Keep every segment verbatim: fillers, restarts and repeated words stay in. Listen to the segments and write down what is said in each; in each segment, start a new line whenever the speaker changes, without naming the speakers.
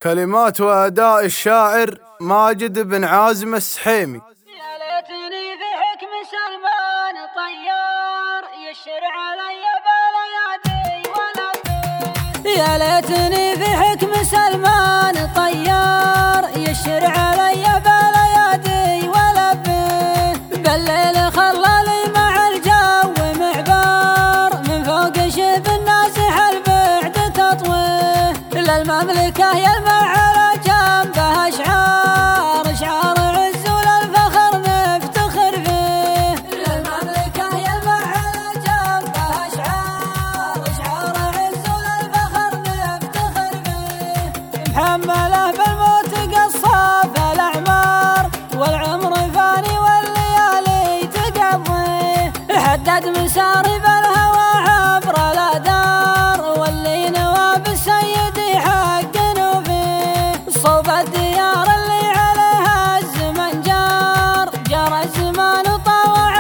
كلمات وأداء الشاعر ماجد بن عازم السحيمي.
يا ليتني في حكم سلمان طيار يشر علي بليادي ولا بيه. يا ليتني في حكم سلمان طيار يشر علي بليادي ولا بيه. بالليل خلالي مع الجو معبار من فوق شب النازح البعد تطويه. للمملكة يلمع على جنبها اشعار اشعار عز وللفخر نفتخر فيه. للمملكة يلمع على جنبها اشعار اشعار عز وللفخر نفتخر فيه. محمله بالموت قصاف الاعمار والعمر فاني والليالي تقضيه. حدد مسارب الهوى عبر الادار واللي نوى بالسيد حقنا فيه. صوب الديار اللي عليها الزمن جار جرى الزمان وطاوع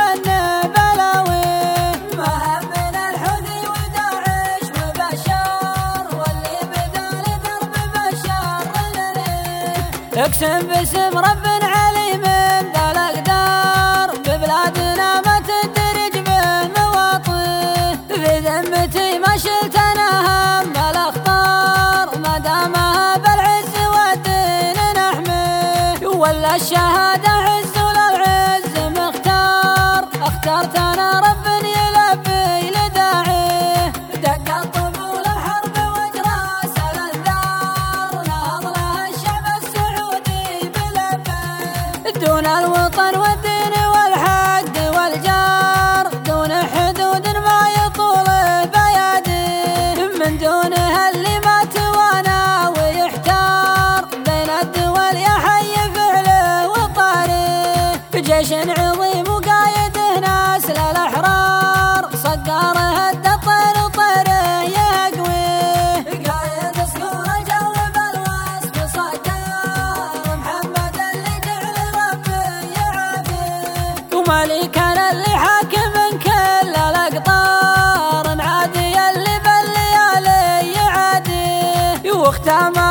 بلاويه. ما همنا الحوثي وداعش وبشار واللي بدال درب بشار لليه. اقسم باسم رب علي من ذا الاقدار ببلادنا ما تدرج بالمواطن. في ذمتي ما شلت انا هم الاخطار ما دامها بالعز والدين نحميه. ولا الشهاده عز وللعز مختار اخترت انا رب يلبي لداعيه. دق الطبول الحرب واجراس الانذار نهض لها الشعب السعودي بلبيه. دون الوطن والدين والحق والجار دون حدود ما يطول بياديه. من دونها اللي ما توانى ويحتار بين الدول يا حي فعله وطاريه. جيش عظيم وقايده ناس للاحرار صقاره الدطر وطيره يقويه. قايد صقور الجو بالوصف صقار محمد اللي جعل ربي يعافيه. ومليكنا اللي حاكم كل الاقطار عادي اللي بالليالي يعاديه. واختام